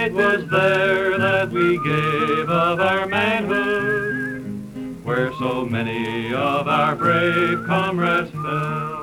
It was there that we gave of our manhood, where so many of our brave comrades fell.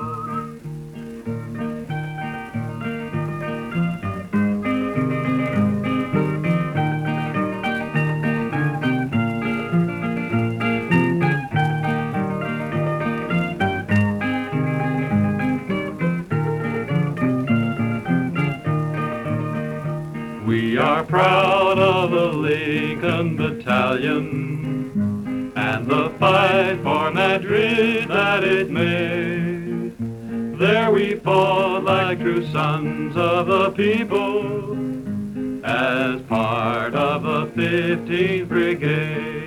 We are proud of the Lincoln Battalion and the fight for Madrid that it made. There we fought like true sons of the people as part of the 15th Brigade.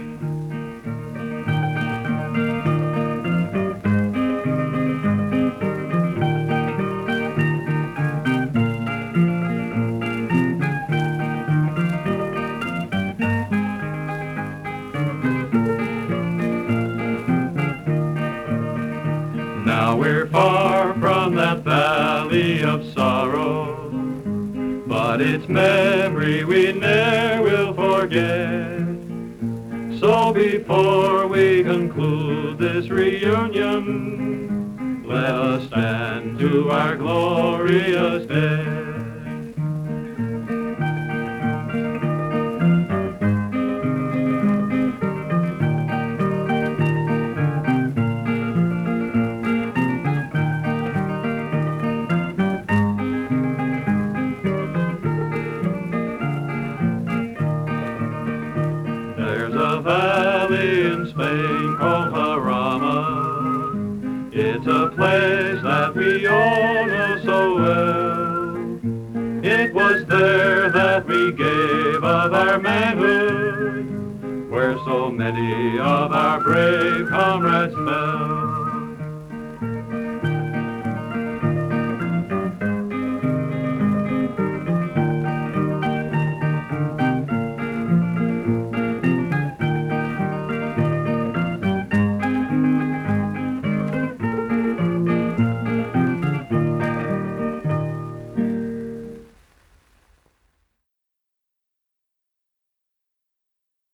Now we're far from that valley of sorrow, but its memory we ne'er will forget. So before we conclude this reunion, let us stand to our glorious dead. There's a valley in Spain called Jarama. It's a place that we all know so well. It was there that we gave of our manhood, where so many of our brave comrades fell.